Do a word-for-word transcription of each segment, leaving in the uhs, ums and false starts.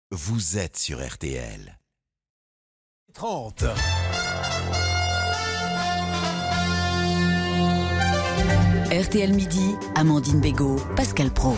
Vous êtes sur R T L. trente. R T L Midi, Amandine Bégaud, Pascal Praud.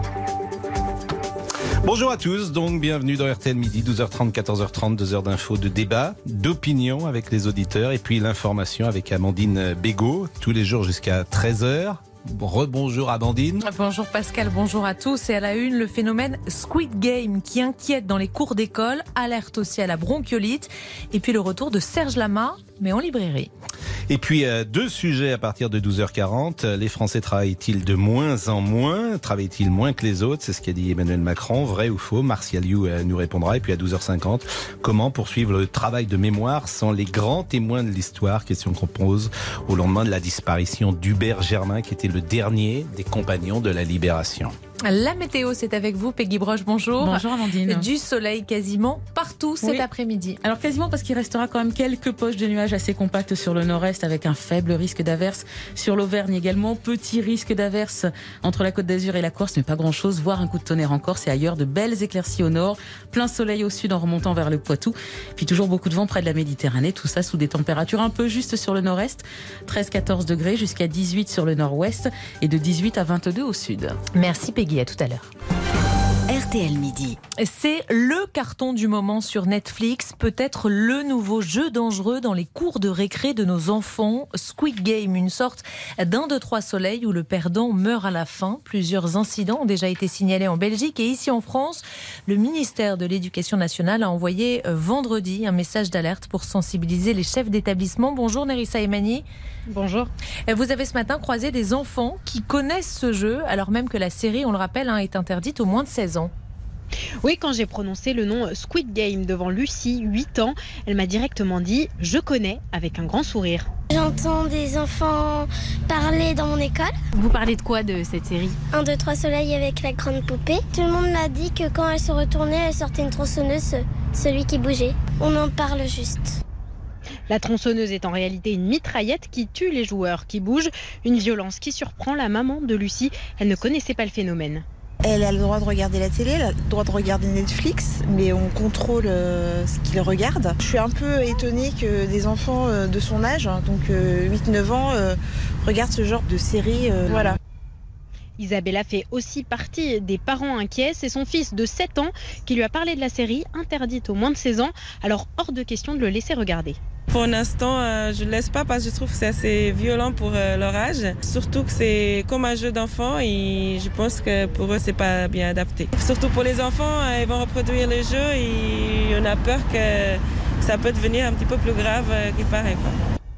Bonjour à tous, donc bienvenue dans R T L Midi, douze heures trente, quatorze heures trente, deux heures d'infos, de débat, d'opinion avec les auditeurs et puis l'information avec Amandine Bégaud, tous les jours jusqu'à treize heures. Rebonjour Amandine. Bonjour Pascal, bonjour à tous. Et à la une, le phénomène Squid Game qui inquiète dans les cours d'école, alerte aussi à la bronchiolite. Et puis le retour de Serge Lama, mais en librairie. Et puis euh, deux sujets à partir de douze heures quarante. Les Français travaillent-ils de moins en moins? Travaillent-ils moins que les autres? C'est ce qu'a dit Emmanuel Macron. Vrai ou faux? Martial You euh, nous répondra. Et puis à douze heures cinquante, comment poursuivre le travail de mémoire sans les grands témoins de l'histoire? Question qu'on pose au lendemain de la disparition d'Hubert Germain, qui était le dernier des compagnons de la Libération. La météo, c'est avec vous, Peggy Broche, bonjour. Bonjour Amandine. Du soleil quasiment partout cet oui. après-midi. Alors quasiment parce qu'il restera quand même quelques poches de nuages assez compactes sur le nord-est avec un faible risque d'averse sur l'Auvergne également. Petit risque d'averse entre la Côte d'Azur et la Corse, mais pas grand-chose, voire un coup de tonnerre en Corse et ailleurs. De belles éclaircies au nord, plein soleil au sud en remontant vers le Poitou. Puis toujours beaucoup de vent près de la Méditerranée, tout ça sous des températures un peu justes sur le nord-est. treize à quatorze degrés jusqu'à dix-huit sur le nord-ouest et de dix-huit à vingt-deux au sud. Merci Peggy. À tout à l'heure. R T L Midi. C'est le carton du moment sur Netflix, peut-être le nouveau jeu dangereux dans les cours de récré de nos enfants. Squid Game, une sorte d'un de trois soleils où le perdant meurt à la fin. Plusieurs incidents ont déjà été signalés en Belgique et ici en France. Le ministère de l'Éducation nationale a envoyé vendredi un message d'alerte pour sensibiliser les chefs d'établissement. Bonjour Nerissa Emani. Bonjour. Vous avez ce matin croisé des enfants qui connaissent ce jeu, alors même que la série, on le rappelle, hein, est interdite aux moins de seize ans. Oui, quand j'ai prononcé le nom Squid Game devant Lucie, huit ans, elle m'a directement dit « je connais » avec un grand sourire. J'entends des enfants parler dans mon école. Vous parlez de quoi de cette série? Un, deux, trois soleils avec la grande poupée. Tout le monde m'a dit que quand elle se retournait, elle sortait une tronçonneuse, celui qui bougeait. On en parle juste. La tronçonneuse est en réalité une mitraillette qui tue les joueurs qui bougent. Une violence qui surprend la maman de Lucie. Elle ne connaissait pas le phénomène. Elle a le droit de regarder la télé, elle a le droit de regarder Netflix, mais on contrôle euh, ce qu'ils regardent. Je suis un peu étonnée que des enfants euh, de son âge, donc euh, huit neuf ans, euh, regardent ce genre de série. Euh, voilà. Isabella fait aussi partie des parents inquiets. C'est son fils de sept ans qui lui a parlé de la série, interdite aux moins de seize ans. Alors hors de question de le laisser regarder. Pour l'instant, euh, je ne laisse pas parce que je trouve que c'est assez violent pour euh, leur âge. Surtout que c'est comme un jeu d'enfant et je pense que pour eux, c'est pas bien adapté. Surtout pour les enfants, euh, ils vont reproduire le jeu et on a peur que ça peut devenir un petit peu plus grave euh, qu'il paraît, quoi.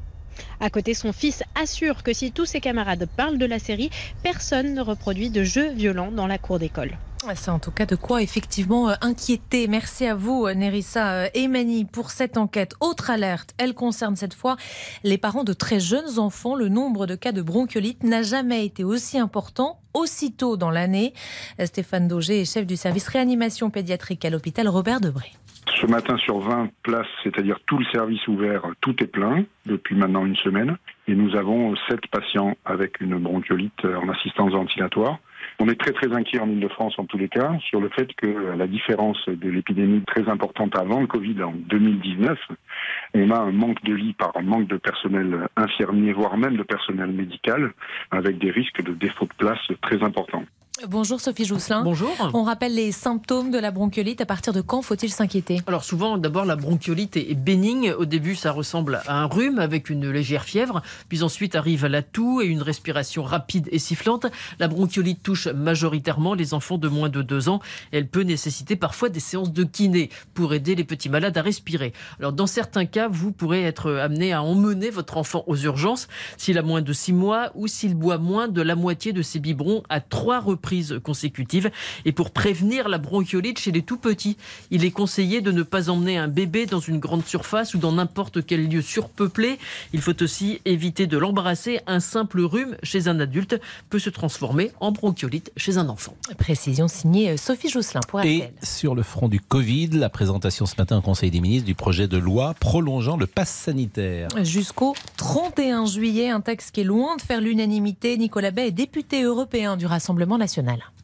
À côté, son fils assure que si tous ses camarades parlent de la série, personne ne reproduit de jeux violents dans la cour d'école. C'est en tout cas de quoi effectivement inquiéter. Merci à vous Nerissa Emani pour cette enquête. Autre alerte, elle concerne cette fois les parents de très jeunes enfants. Le nombre de cas de bronchiolite n'a jamais été aussi important aussitôt dans l'année. Stéphane Dauger est chef du service réanimation pédiatrique à l'hôpital Robert Debré. Ce matin, sur vingt places, c'est-à-dire tout le service ouvert, tout est plein depuis maintenant une semaine. Et nous avons sept patients avec une bronchiolite en assistance ventilatoire. On est très très inquiet en Ile-de-France en tous les cas sur le fait que la différence de l'épidémie très importante avant le Covid en deux mille dix-neuf, on a un manque de lits par un manque de personnel infirmier, voire même de personnel médical, avec des risques de défaut de place très importants. Bonjour Sophie Jousselin. Bonjour. On rappelle les symptômes de la bronchiolite. À partir de quand faut-il s'inquiéter? Alors souvent, d'abord, la bronchiolite est bénigne. Au début, ça ressemble à un rhume avec une légère fièvre. Puis ensuite arrive la toux et une respiration rapide et sifflante. La bronchiolite touche majoritairement les enfants de moins de deux ans. Elle peut nécessiter parfois des séances de kiné pour aider les petits malades à respirer. Alors dans certains cas, vous pourrez être amené à emmener votre enfant aux urgences s'il a moins de six mois ou s'il boit moins de la moitié de ses biberons à trois reprises consécutives. Et pour prévenir la bronchiolite chez les tout petits, il est conseillé de ne pas emmener un bébé dans une grande surface ou dans n'importe quel lieu surpeuplé. Il faut aussi éviter de l'embrasser. Un simple rhume chez un adulte peut se transformer en bronchiolite chez un enfant. Précision signée Sophie Jousselin pour R T L. Et sur le front du Covid, la présentation ce matin au Conseil des ministres du projet de loi prolongeant le pass sanitaire. Jusqu'au trente et un juillet, un texte qui est loin de faire l'unanimité. Nicolas Bay est député européen du Rassemblement national.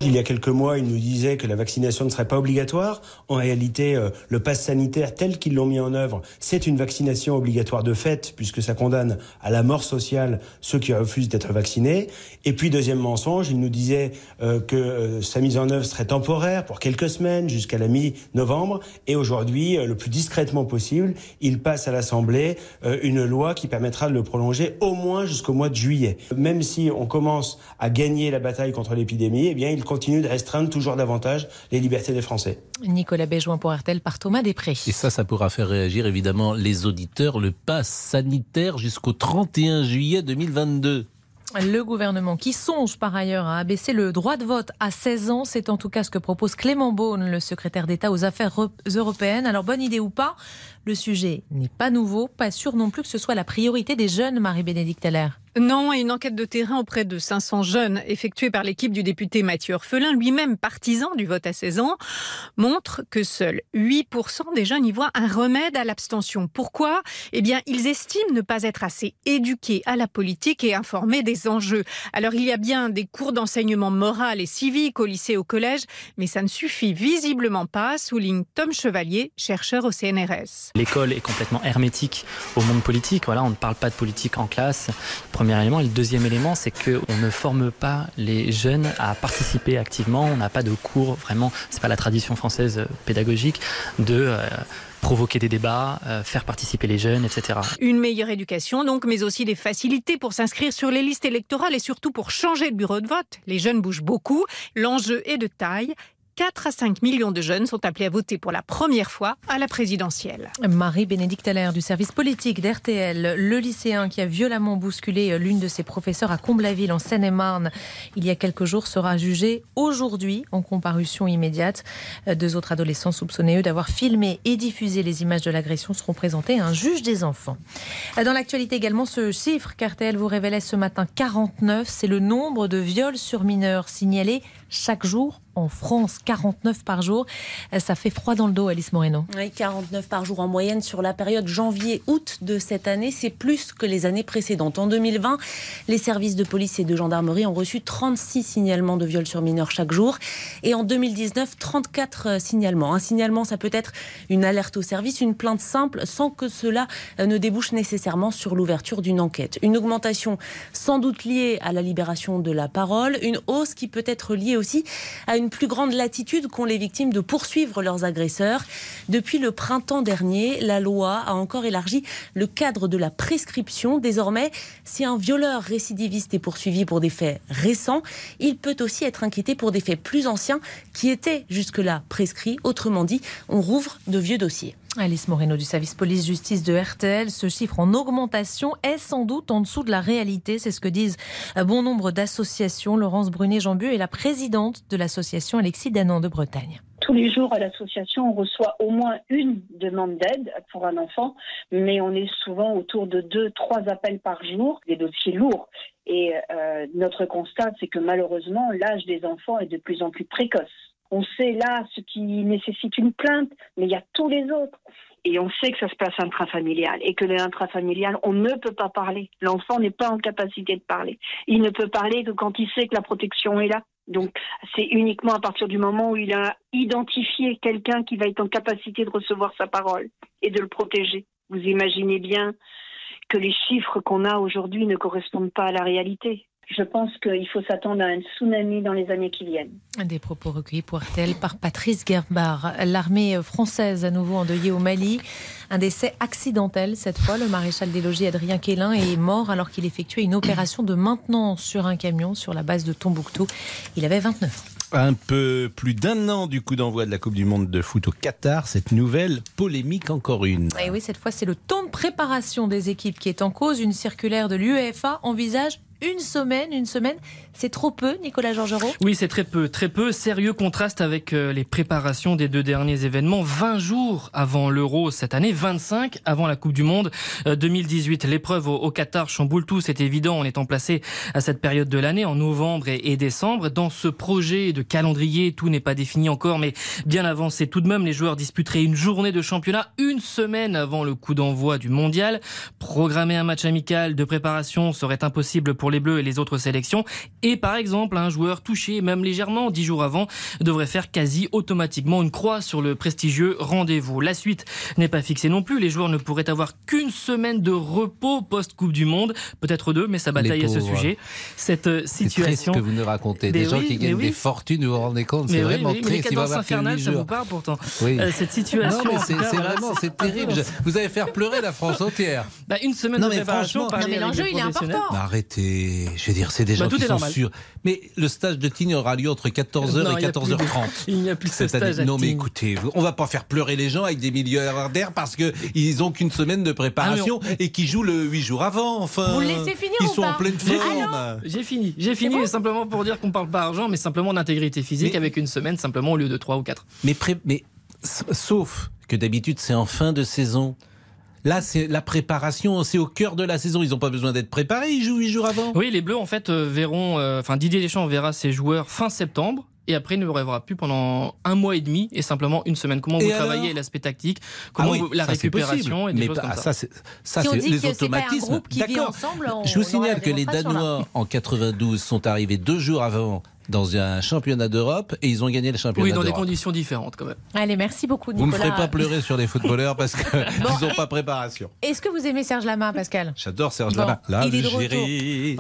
Il y a quelques mois, ils nous disaient que la vaccination ne serait pas obligatoire. En réalité, euh, le pass sanitaire tel qu'ils l'ont mis en œuvre, c'est une vaccination obligatoire de fait, puisque ça condamne à la mort sociale ceux qui refusent d'être vaccinés. Et puis, deuxième mensonge, ils nous disaient euh, que euh, sa mise en œuvre serait temporaire pour quelques semaines, jusqu'à la mi-novembre. Et aujourd'hui, euh, le plus discrètement possible, il passe à l'Assemblée euh, une loi qui permettra de le prolonger au moins jusqu'au mois de juillet. Même si on commence à gagner la bataille contre l'épidémie, eh bien, il continue de restreindre toujours davantage les libertés des Français. Nicolas Béjoin pour R T L par Thomas Després. Et ça, ça pourra faire réagir évidemment les auditeurs. Le pass sanitaire jusqu'au trente et un juillet deux mille vingt-deux. Le gouvernement qui songe par ailleurs à abaisser le droit de vote à seize ans, c'est en tout cas ce que propose Clément Beaune, le secrétaire d'État aux affaires européennes. Alors bonne idée ou pas, le sujet n'est pas nouveau, pas sûr non plus que ce soit la priorité des jeunes, Marie-Bénédicte Allaire. Non, et une enquête de terrain auprès de cinq cents jeunes effectuée par l'équipe du député Mathieu Orphelin, lui-même partisan du vote à seize ans, montre que seuls huit pour cent des jeunes y voient un remède à l'abstention. Pourquoi ? Eh bien, ils estiment ne pas être assez éduqués à la politique et informés des enjeux. Alors, il y a bien des cours d'enseignement moral et civique au lycée et au collège, mais ça ne suffit visiblement pas, souligne Tom Chevalier, chercheur au C N R S. L'école est complètement hermétique au monde politique. Voilà, on ne parle pas de politique en classe. Premier élément. Et le deuxième élément, c'est qu'on ne forme pas les jeunes à participer activement. On n'a pas de cours, vraiment, c'est pas la tradition française pédagogique, de euh, provoquer des débats, euh, faire participer les jeunes, et cetera. Une meilleure éducation donc, mais aussi des facilités pour s'inscrire sur les listes électorales et surtout pour changer de bureau de vote. Les jeunes bougent beaucoup. L'enjeu est de taille. quatre à cinq millions de jeunes sont appelés à voter pour la première fois à la présidentielle. Marie-Bénédicte Allaire du service politique d'R T L. Le lycéen qui a violemment bousculé l'une de ses professeurs à Comble-la-Ville en Seine-et-Marne il y a quelques jours sera jugé aujourd'hui en comparution immédiate. Deux autres adolescents soupçonnés eux d'avoir filmé et diffusé les images de l'agression seront présentés à un juge des enfants. Dans l'actualité également, ce chiffre qu'R T L vous révélait ce matin, quarante-neuf, c'est le nombre de viols sur mineurs signalés chaque jour en France, quarante-neuf par jour. Ça fait froid dans le dos, Alice Moreno. Oui, quarante-neuf par jour en moyenne sur la période janvier-août de cette année. C'est plus que les années précédentes. En deux mille vingt, les services de police et de gendarmerie ont reçu trente-six signalements de viols sur mineurs chaque jour. Et en deux mille dix-neuf, trente-quatre signalements. Un signalement, ça peut être une alerte au service, une plainte simple, sans que cela ne débouche nécessairement sur l'ouverture d'une enquête. Une augmentation sans doute liée à la libération de la parole, une hausse qui peut être liée aussi à une plus grande latitude qu'ont les victimes de poursuivre leurs agresseurs. Depuis le printemps dernier, la loi a encore élargi le cadre de la prescription. Désormais, si un violeur récidiviste est poursuivi pour des faits récents, il peut aussi être inquiété pour des faits plus anciens qui étaient jusque-là prescrits. Autrement dit, on rouvre de vieux dossiers. Alice Moreno du service police-justice de R T L. Ce chiffre en augmentation est sans doute en dessous de la réalité. C'est ce que disent bon nombre d'associations. Laurence Brunet-Jambu est la présidente de l'association Alexis Danan de Bretagne. Tous les jours, à l'association, on reçoit au moins une demande d'aide pour un enfant, mais on est souvent autour de deux, trois appels par jour, des dossiers lourds. Et euh, notre constat, c'est que malheureusement, l'âge des enfants est de plus en plus précoce. On sait là ce qui nécessite une plainte, mais il y a tous les autres. Et on sait que ça se passe intrafamilial et que l'intrafamilial, on ne peut pas parler. L'enfant n'est pas en capacité de parler. Il ne peut parler que quand il sait que la protection est là. Donc c'est uniquement à partir du moment où il a identifié quelqu'un qui va être en capacité de recevoir sa parole et de le protéger. Vous imaginez bien que les chiffres qu'on a aujourd'hui ne correspondent pas à la réalité. Je pense qu'il faut s'attendre à un tsunami dans les années qui viennent. Des propos recueillis pour R T L par Patrice Gerbard. L'armée française à nouveau endeuillée au Mali. Un décès accidentel cette fois. Le maréchal des logis Adrien Quélin est mort alors qu'il effectuait une opération de maintenance sur un camion sur la base de Tombouctou. Il avait vingt-neuf ans. Un peu plus d'un an du coup d'envoi de la Coupe du Monde de foot au Qatar. Cette nouvelle polémique, encore une. Et oui, cette fois c'est le temps de préparation des équipes qui est en cause. Une circulaire de l'UEFA envisage une semaine, une semaine, c'est trop peu, Nicolas Georgerot ? Oui, c'est très peu, très peu. Sérieux contraste avec euh, les préparations des deux derniers événements. vingt jours avant l'Euro cette année, vingt-cinq avant la Coupe du Monde euh, deux mille dix-huit. L'épreuve au, au Qatar chamboule tout, c'est évident, en étant placé à cette période de l'année, en novembre et, et décembre. Dans ce projet de calendrier, tout n'est pas défini encore, mais bien avancé tout de même. Les joueurs disputeraient une journée de championnat, une semaine avant le coup d'envoi du mondial. Programmer un match amical de préparation serait impossible pour les Bleus et les autres sélections. Et par exemple, un joueur touché, même légèrement, dix jours avant, devrait faire quasi automatiquement une croix sur le prestigieux rendez-vous. La suite n'est pas fixée non plus. Les joueurs ne pourraient avoir qu'une semaine de repos post-Coupe du Monde. Peut-être deux, mais ça bataille à ce sujet. Cette euh, situation... C'est triste ce que vous nous racontez. Mais des gens oui, qui gagnent oui. des fortunes, vous vous rendez compte? C'est mais vraiment oui, oui, triste. Mais les cadences infernales, ça vous parle pourtant. Oui. Euh, cette situation... Non, mais c'est, c'est vraiment, c'est terrible. Vous allez faire pleurer la France entière. Bah, une semaine non, de mais préparation. franchement, non, mais l'enjeu, il est important. Bah, arrêtez. Je veux dire, c'est des gens bah, qui sont normal. sûrs. Mais le stage de Tignes aura lieu entre quatorze heures non, et quatorze heures trente. De... Il n'y a plus de stage année. à Non, mais Tignes. écoutez, on va pas faire pleurer les gens avec des milliardaires parce qu'ils ont qu'une semaine de préparation ah, on... et qui jouent le huit jours avant. Enfin, vous le laissez finir ils ou sont pas en pleine forme. J'ai fini. J'ai fini, mais simplement pour dire qu'on parle pas argent, mais simplement d'intégrité physique mais... avec une semaine simplement au lieu de trois ou quatre. Mais, pré... mais sauf que d'habitude c'est en fin de saison. Là, c'est la préparation, c'est au cœur de la saison. Ils n'ont pas besoin d'être préparés, ils jouent huit jours avant. Oui, les Bleus, en fait, euh, verront... Enfin, euh, Didier Deschamps verra ses joueurs fin septembre. Et après, il ne verra plus pendant un mois et demi et simplement une semaine. Comment et vous alors travaillez l'aspect tactique, comment ah oui, vous, la ça, récupération et des mais choses bah, comme ça. Ça, c'est, ça, si c'est on dit les que automatismes. C'est pas un groupe qui D'accord. vit ensemble, on, je vous signale que les Danois là. en quatre-vingt-douze sont arrivés deux jours avant dans un championnat d'Europe et ils ont gagné le championnat d'Europe. Oui, dans d'Europe. des conditions différentes quand même. Allez, merci beaucoup Nicolas. Vous ne me ferez pas pleurer sur les footballeurs parce qu'ils bon, n'ont pas préparation. Est-ce que vous aimez Serge Lama, Pascal? J'adore Serge bon, Lama. L'Algérie.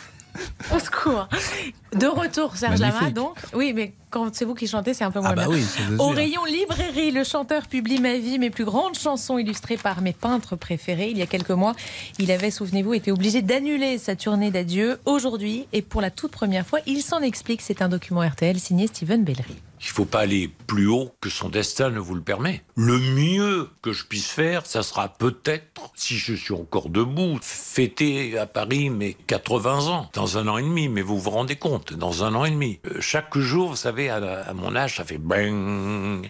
Au secours. De retour, Serge Lama, donc. Oui, mais quand c'est vous qui chantez, c'est un peu moins ah bah bien. Oui, Au rayon librairie, le chanteur publie Ma vie, mes plus grandes chansons illustrées par mes peintres préférés. Il y a quelques mois, il avait, souvenez-vous, été obligé d'annuler sa tournée d'adieu. Aujourd'hui, et pour la toute première fois, il s'en explique. C'est un document R T L signé Steven Bellery. Il ne faut pas aller plus haut que son destin ne vous le permet. Le mieux que je puisse faire, ça sera peut-être, si je suis encore debout, fêter à Paris mes quatre-vingts ans, dans un an et demi. Mais vous vous rendez compte, dans un an et demi. Euh, chaque jour, vous savez, à, à mon âge, ça fait bang,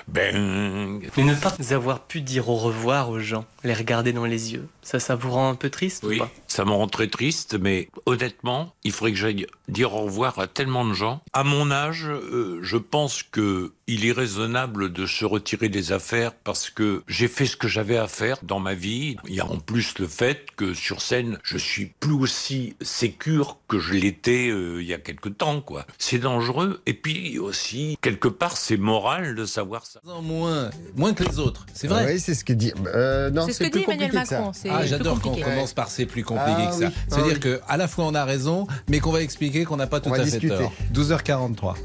bang. Mais ne pas avoir pu dire au revoir aux gens, les regarder dans les yeux, ça, ça vous rend un peu triste oui, ou pas? Ça me rend très triste, mais honnêtement, il faudrait que j'aille dire au revoir à tellement de gens. À mon âge, euh, je pense qu'il est raisonnable de se retirer des affaires parce que j'ai fait ce que j'avais à faire dans ma vie. Il y a en plus le fait que sur scène, je suis plus aussi sécure que je l'étais euh, il y a quelque temps, quoi. C'est dangereux et puis aussi, quelque part, c'est moral de savoir ça. Non, moins, moins que les autres, c'est vrai. Ah oui, c'est ce que dit. Euh, non, c'est ce c'est que plus dit Emmanuel Macron. Que ça. Ah, j'adore qu'on compliqué. commence par c'est plus compliqué ah, que ça. Oui. C'est-à-dire ah, oui. qu'à la fois on a raison, mais qu'on va expliquer qu'on n'a pas tout on à va fait discuter. tort. douze heures quarante-trois.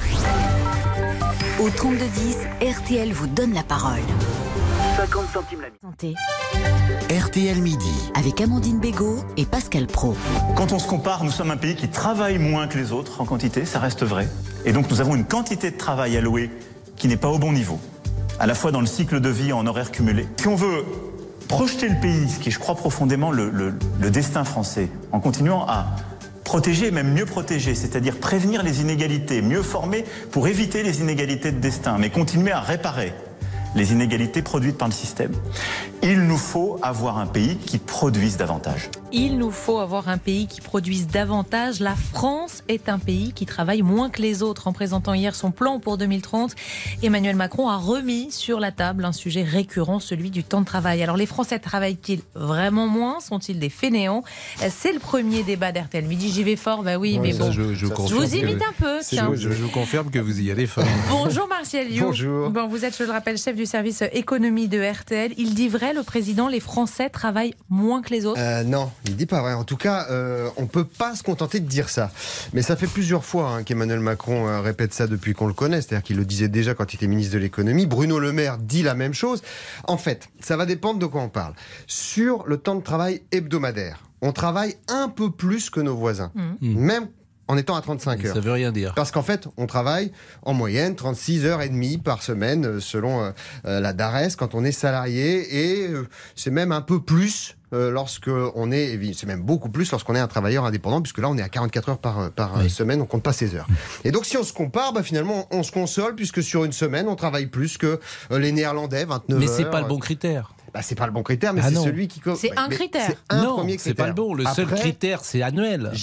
Au trente-deux dix, R T L vous donne la parole. cinquante centimes la Santé. R T L Midi. Avec Amandine Bégaud et Pascal Praud. Quand on se compare, nous sommes un pays qui travaille moins que les autres en quantité, ça reste vrai. Et donc nous avons une quantité de travail allouée qui n'est pas au bon niveau, à la fois dans le cycle de vie et en horaire cumulé. Si on veut projeter le pays, ce qui est, je crois profondément le, le, le destin français, en continuant à protéger et même mieux protéger, c'est-à-dire prévenir les inégalités, mieux former pour éviter les inégalités de destin, mais continuer à réparer les inégalités produites par le système. Il nous faut avoir un pays qui produise davantage. Il nous faut avoir un pays qui produise davantage. La France est un pays qui travaille moins que les autres. En présentant hier son plan pour deux mille trente, Emmanuel Macron a remis sur la table un sujet récurrent, celui du temps de travail. Alors les Français travaillent-ils vraiment moins? Sont-ils des fainéants? C'est le premier débat d'R T L Midi. J'y vais fort, bah oui, ouais, mais ça, bon. Je, je, je vous imite que, un peu. Tiens. Je, je vous confirme que vous y allez fort. Bonjour Martial You. Bonjour. Bon, vous êtes, je le rappelle, chef du service économie de R T L. Il dit vrai, le président, les Français travaillent moins que les autres? euh, Non, il dit pas vrai. En tout cas, euh, on peut pas se contenter de dire ça. Mais ça fait plusieurs fois hein, qu'Emmanuel Macron euh, répète ça depuis qu'on le connaît. C'est-à-dire qu'il le disait déjà quand il était ministre de l'économie. Bruno Le Maire dit la même chose. En fait, ça va dépendre de quoi on parle. Sur le temps de travail hebdomadaire, on travaille un peu plus que nos voisins. Mmh. Même en étant à trente-cinq heures. Ça veut rien dire. Parce qu'en fait, on travaille en moyenne trente-six heures et demie par semaine, selon euh, la DARES, quand on est salarié. Et euh, c'est même un peu plus euh, lorsque on est... C'est même beaucoup plus lorsqu'on est un travailleur indépendant, puisque là, on est à quarante-quatre heures par, par oui. semaine, on compte pas seize heures. Et donc, si on se compare, bah, finalement, on se console, puisque sur une semaine, on travaille plus que euh, les Néerlandais, vingt-neuf mais heures. Mais c'est pas le bon critère. Bah, c'est pas le bon critère, mais ah c'est non. celui qui... C'est un critère. C'est un non, premier critère. c'est pas le bon. Le Après, seul critère, c'est annuel. J'y viens.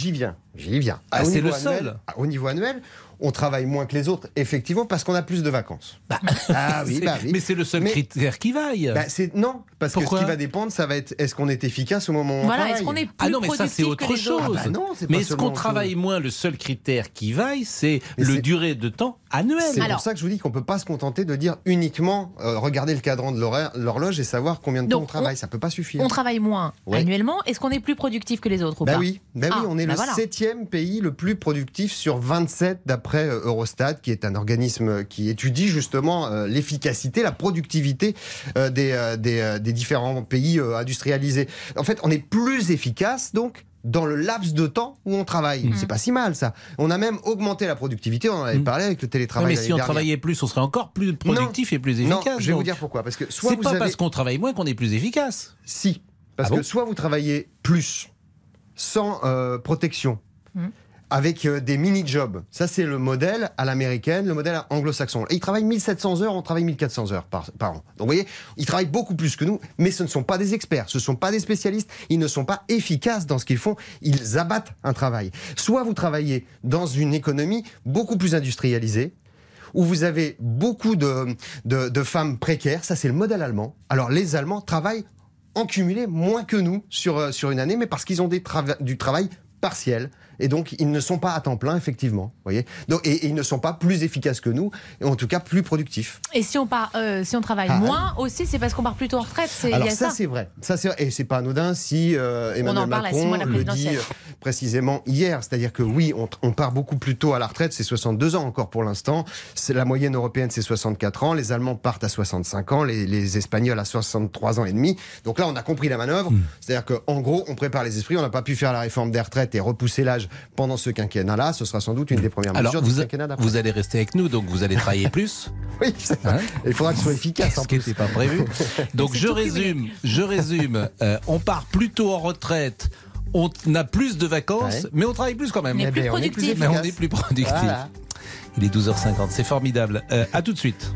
J'y viens. Ah, au c'est niveau le annuel, seul. Au niveau annuel, on travaille moins que les autres, effectivement, parce qu'on a plus de vacances. Ah oui, bah oui. Mais c'est le seul Mais- critère qui vaille. Bah, c'est, non, parce Pourquoi que ce qui va dépendre, ça va être est-ce qu'on est efficace au moment où on Voilà, travaille. est-ce qu'on est plus Ah non, mais ça productif c'est que autre les chose. autres Ah bah non, c'est pas mais est-ce seulement qu'on autre travaille chose. moins? Le seul critère qui vaille, c'est Mais le c'est- durée de temps annuel. C'est Alors- pour ça que je vous dis qu'on ne peut pas se contenter de dire uniquement euh, regarder le cadran de l'horaire- l'horloge et savoir combien de Donc, temps on travaille. on- Ça ne peut pas suffire. On travaille moins Ouais. annuellement. Est-ce qu'on est plus productif que les autres ou Bah pas oui, bah oui, Ah, on est bah le voilà. septième pays le plus productif sur vingt-sept d'après euh, Eurostat, qui est un organisme qui étudie justement euh, l'efficacité, la productivité euh, des, euh, des, euh, des différents pays euh, industrialisés. En fait, on est plus efficace donc dans le laps de temps où on travaille. Mmh. C'est pas si mal ça. On a même augmenté la productivité, on en avait Mmh. parlé avec le Ouais, télétravail. mais l'année si on dernière. travaillait plus, on serait encore plus productif et plus Non, efficace. je vais vous donc. dire pourquoi. Parce que soit C'est vous pas avez... parce qu'on travaille moins qu'on est plus efficace. Si. Parce Ah que bon soit vous travaillez plus, sans euh, protection, Mmh. avec euh, des mini-jobs. Ça, c'est le modèle à l'américaine, le modèle anglo-saxon. Et ils travaillent mille sept cents heures, on travaille mille quatre cents heures par, par an. Donc, vous voyez, ils travaillent beaucoup plus que nous, mais ce ne sont pas des experts, ce ne sont pas des spécialistes, ils ne sont pas efficaces dans ce qu'ils font, ils abattent un travail. Soit vous travaillez dans une économie beaucoup plus industrialisée, où vous avez beaucoup de, de, de femmes précaires, ça c'est le modèle allemand. Alors les Allemands travaillent en cumulé moins que nous sur, euh, sur une année, mais parce qu'ils ont des trava- du travail partiel. Et donc, ils ne sont pas à temps plein, effectivement. Voyez donc, et, et ils ne sont pas plus efficaces que nous, et en tout cas plus productifs. Et si on, part, euh, si on travaille Ah, moins aussi, c'est parce qu'on part plutôt en retraite. C'est, il y Alors a ça, ça. c'est vrai. Ça, c'est vrai. Et c'est pas anodin si euh, Emmanuel en parle à six Macron mois de la le dit présidentielle. euh, précisément hier. C'est-à-dire que oui, on, on part beaucoup plus tôt à la retraite. C'est soixante-deux ans encore pour l'instant. C'est, la moyenne européenne, c'est soixante-quatre ans. Les Allemands partent à soixante-cinq ans. Les, les Espagnols à soixante-trois ans et demi. Donc là, on a compris la manœuvre. Mmh. C'est-à-dire qu'en gros, on prépare les esprits. On n'a pas pu faire la réforme des retraites et repousser l'âge pendant ce quinquennat-là. Ce sera sans doute une des premières Alors, mesures vous, du quinquennat d'après. vous allez rester avec nous, donc vous allez travailler plus. Oui, c'est ça. Hein Il faudra que ce soit efficace. en Ce qui plus. n'était pas prévu. Donc je résume, je résume. Euh, on part plus tôt en retraite. On a plus de vacances, Ouais. mais on travaille plus quand même. On est Eh plus ben, on est plus productif. Mais on efficace. est plus productif. Voilà. Il est douze heures cinquante, c'est formidable. Euh, à tout de suite.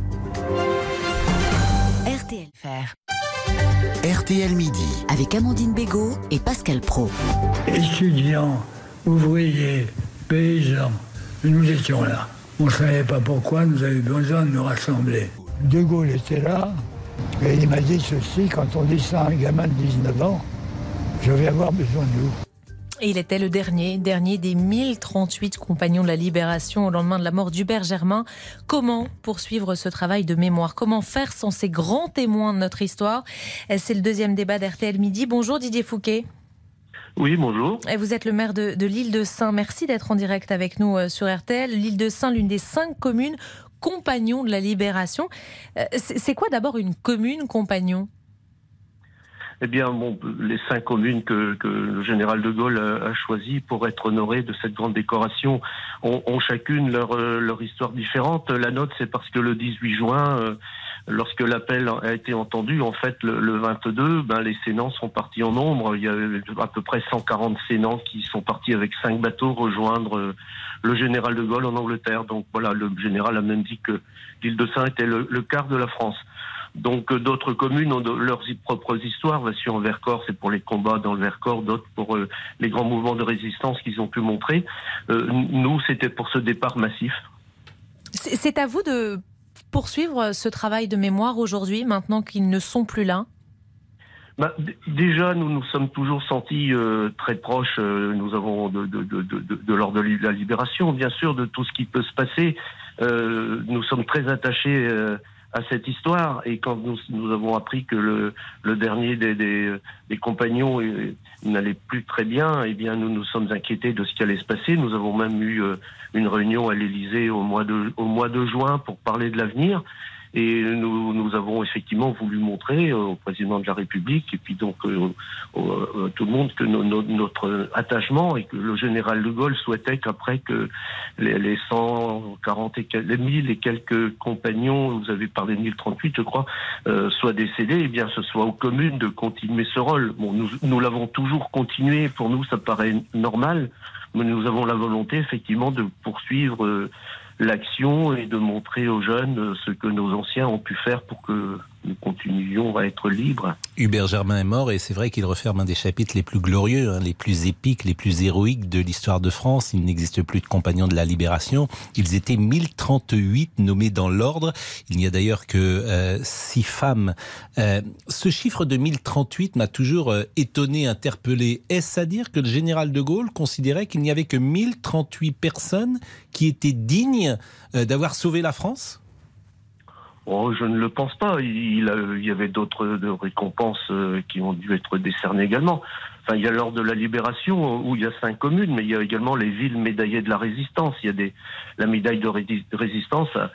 R T L Faire. R T L Midi. Avec Amandine Bégaud et Pascal Pro. Étudiants, ouvriers, paysans, nous étions là. On ne savait pas pourquoi nous avions besoin de nous rassembler. De Gaulle était là et il m'a dit ceci, quand on dit ça à un gamin de dix-neuf ans, je vais avoir besoin de vous. Et il était le dernier, dernier des mille trente-huit compagnons de la Libération au lendemain de la mort d'Hubert Germain. Comment poursuivre ce travail de mémoire? Comment faire sans ces grands témoins de notre histoire? C'est le deuxième débat d'R T L Midi. Bonjour Didier Fouquet. Oui, bonjour. Et vous êtes le maire de, de l'île de Saint. Merci d'être en direct avec nous euh, sur R T L. L'île de Saint, l'une des cinq communes compagnons de la Libération. Euh, c'est, c'est quoi d'abord une commune compagnon? Eh bien, bon, les cinq communes que, que le général de Gaulle a, a choisies pour être honorées de cette grande décoration ont, ont chacune leur, euh, leur histoire différente. La nôtre, c'est parce que le dix-huit juin, euh, lorsque l'appel a été entendu, en fait, le, le vingt-deux, ben, les Sénans sont partis en nombre. Il y a à peu près cent quarante Sénans qui sont partis avec cinq bateaux rejoindre euh, le général de Gaulle en Angleterre. Donc voilà, le général a même dit que l'île de Saint était le, le quart de la France. Donc euh, d'autres communes ont de, leurs propres histoires. Voici en Vercors, c'est pour les combats dans le Vercors, d'autres pour euh, les grands mouvements de résistance qu'ils ont pu montrer. Euh, nous, c'était pour ce départ massif. C'est, c'est à vous de poursuivre ce travail de mémoire aujourd'hui, maintenant qu'ils ne sont plus là? Bah, d- déjà, nous nous sommes toujours sentis euh, très proches. Euh, nous avons de, de, de, de, de, de l'ordre de la libération, bien sûr, de tout ce qui peut se passer. Euh, nous sommes très attachés euh, à cette histoire. Et quand nous, nous avons appris que le, le dernier des, des, des compagnons euh, n'allait plus très bien, eh bien, nous nous sommes inquiétés de ce qui allait se passer. Nous avons même eu euh, une réunion à l'Élysée au mois de, au mois de juin pour parler de l'avenir. Et nous, nous avons effectivement voulu montrer euh, au président de la République et puis donc euh, euh, tout le monde que no, no, notre attachement et que le général de Gaulle souhaitait qu'après que les, les cent quarante et les mille et quelques compagnons, vous avez parlé de mille trente-huit je crois, euh, soient décédés, eh bien ce soit aux communes de continuer ce rôle. Bon, nous, nous l'avons toujours continué, pour nous ça paraît normal, mais nous avons la volonté effectivement de poursuivre euh, l'action et de montrer aux jeunes ce que nos anciens ont pu faire pour que nous continuions à être libres. Hubert Germain est mort et c'est vrai qu'il referme un des chapitres les plus glorieux, hein, les plus épiques, les plus héroïques de l'histoire de France. Il n'existe plus de compagnons de la Libération. Ils étaient mille trente-huit nommés dans l'ordre. Il n'y a d'ailleurs que euh, six femmes. Euh, ce chiffre de mille trente-huit m'a toujours euh, étonné, interpellé. Est-ce à dire que le général de Gaulle considérait qu'il n'y avait que mille trente-huit personnes qui étaient dignes euh, d'avoir sauvé la France ? Oh, je ne le pense pas. Il, il y avait d'autres de récompenses euh, qui ont dû être décernées également. Enfin, il y a l'ordre de la Libération où il y a cinq communes, mais il y a également les villes médaillées de la Résistance. Il y a des, la médaille de Résistance a,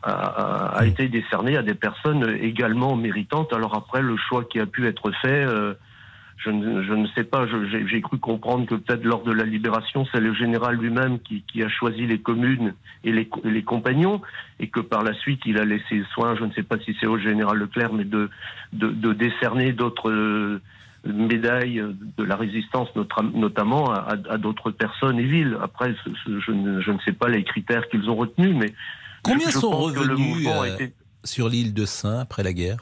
a, a été décernée à des personnes également méritantes. Alors après, le choix qui a pu être fait, euh, je, ne, je ne sais pas. Je, j'ai, j'ai cru comprendre que peut-être lors de la Libération, c'est le général lui-même qui, qui a choisi les communes et les, les compagnons, et que par la suite, il a laissé soin, je ne sais pas si c'est au général Leclerc, mais de, de, de décerner d'autres euh, médailles de la Résistance, notamment à, à d'autres personnes et villes. Après, je ne, je ne sais pas les critères qu'ils ont retenus, mais... Combien je, je sont pense que le revenus mouvement euh, été... sur l'île de Sein après la guerre ?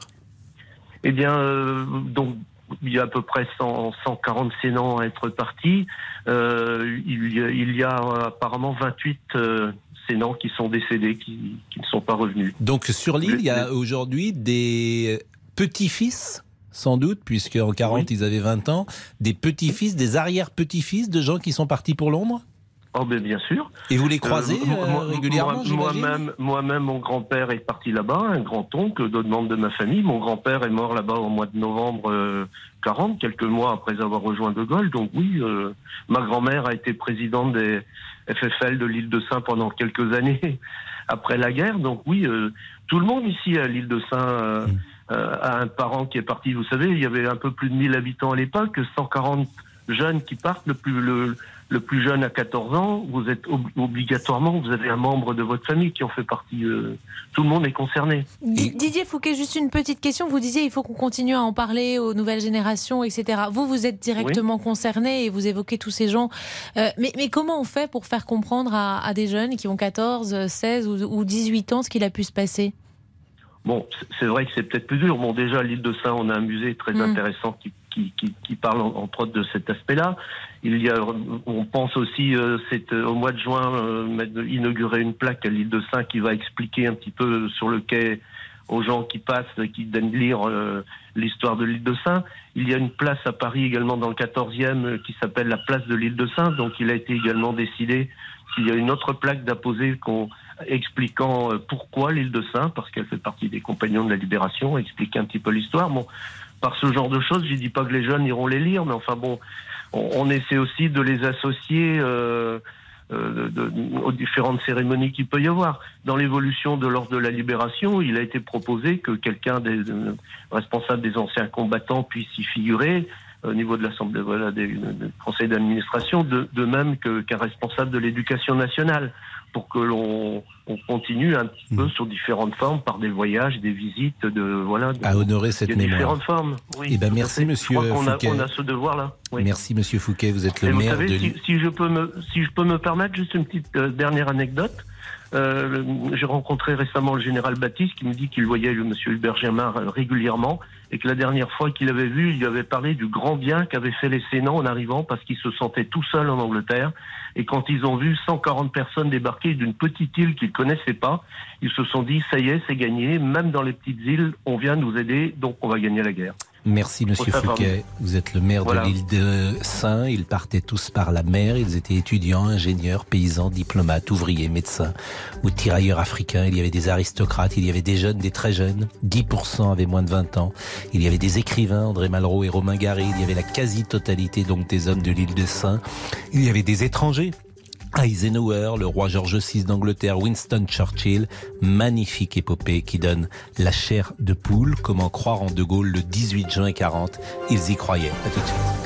Eh bien, euh, donc, il y a à peu près cent, cent quarante Sénans à être partis. Euh, il, y a, il y a apparemment vingt-huit euh, Sénans qui sont décédés, qui, qui ne sont pas revenus. Donc sur l'île, il y a aujourd'hui des petits-fils, sans doute, puisque en quarante, oui. Ils avaient vingt ans, des petits-fils, des arrière-petits-fils de gens qui sont partis pour Londres ? Oh ben bien sûr. Et vous les croisez euh, moi, euh, régulièrement, moi, moi-même, moi-même, mon grand-père est parti là-bas, un grand-oncle, d'autres membres de ma famille. Mon grand-père est mort là-bas au mois de novembre euh, quarante, quelques mois après avoir rejoint De Gaulle. Donc oui, euh, ma grand-mère a été présidente des F F L de l'île de Sein pendant quelques années après la guerre. Donc oui, euh, tout le monde ici à l'île de Sein euh, mmh. euh, a un parent qui est parti. Vous savez, il y avait un peu plus de mille habitants à l'époque, cent quarante jeunes qui partent, le plus... Le, Le plus jeune à quatorze ans, vous êtes ob- obligatoirement, vous avez un membre de votre famille qui en fait partie. Euh, tout le monde est concerné. D- Didier Fouquet, juste une petite question. Vous disiez il faut qu'on continue à en parler aux nouvelles générations, et cetera. Vous, vous êtes directement oui. concerné et vous évoquez tous ces gens. Euh, mais, mais comment on fait pour faire comprendre à, à des jeunes qui ont quatorze, seize ou, ou dix-huit ans ce qu'il a pu se passer ? Bon, c'est vrai que c'est peut-être plus dur. Bon, déjà, à l'île de Sein, on a un musée très mmh. intéressant qui, qui, qui, qui parle entre autres de cet aspect-là. Il y a, on pense aussi, euh, c'est au mois de juin, euh, inaugurer une plaque à l'île de Sein qui va expliquer un petit peu sur le quai aux gens qui passent, qui donnent lire euh, l'histoire de l'île de Sein. Il y a une place à Paris également dans le quatorzième euh, qui s'appelle la place de l'île de Sein. Donc, il a été également décidé qu'il y a une autre plaque d'apposer qu'on expliquant pourquoi l'île de Sein, parce qu'elle fait partie des compagnons de la Libération, expliquer un petit peu l'histoire. Bon, par ce genre de choses, je dis pas que les jeunes iront les lire, mais enfin bon, on, on essaie aussi de les associer euh, euh, de, de, aux différentes cérémonies qu'il peut y avoir. Dans l'évolution de l'ordre de la Libération, il a été proposé que quelqu'un des euh, responsables des anciens combattants puisse y figurer au niveau de l'Assemblée, voilà, des, des conseils d'administration, de, de même que, qu'un responsable de l'éducation nationale, pour que l'on on continue un petit mmh. peu sur différentes formes, par des voyages, des visites, de voilà. De, à honorer cette de mémoire. Différentes formes. Oui, eh ben merci Monsieur Fouquet. On a, on a ce devoir-là. Oui. Merci Monsieur Fouquet. Vous êtes le Et maire vous savez, de l'île. Si, si je peux me, si je peux me permettre, juste une petite euh, dernière anecdote. Euh, j'ai rencontré récemment le général Baptiste qui me dit qu'il voyait le monsieur Hubert Germain régulièrement et que la dernière fois qu'il avait vu, il lui avait parlé du grand bien qu'avaient fait les Sénans en arrivant parce qu'ils se sentaient tout seuls en Angleterre. Et quand ils ont vu cent quarante personnes débarquer d'une petite île qu'ils connaissaient pas, ils se sont dit ça y est, c'est gagné. Même dans les petites îles, on vient nous aider, donc on va gagner la guerre. Merci Monsieur Fouquet. Vous êtes le maire voilà. de l'île de Sein. Ils partaient tous par la mer. Ils étaient étudiants, ingénieurs, paysans, diplomates, ouvriers, médecins ou tirailleurs africains. Il y avait des aristocrates, il y avait des jeunes, des très jeunes. dix pour cent avaient moins de vingt ans. Il y avait des écrivains, André Malraux et Romain Gary. Il y avait la quasi-totalité donc des hommes de l'île de Sein. Il y avait des étrangers. Eisenhower, le roi George six d'Angleterre, Winston Churchill, magnifique épopée qui donne la chair de poule. Comment croire en De Gaulle le dix-huit juin quarante. Ils y croyaient. À tout de suite.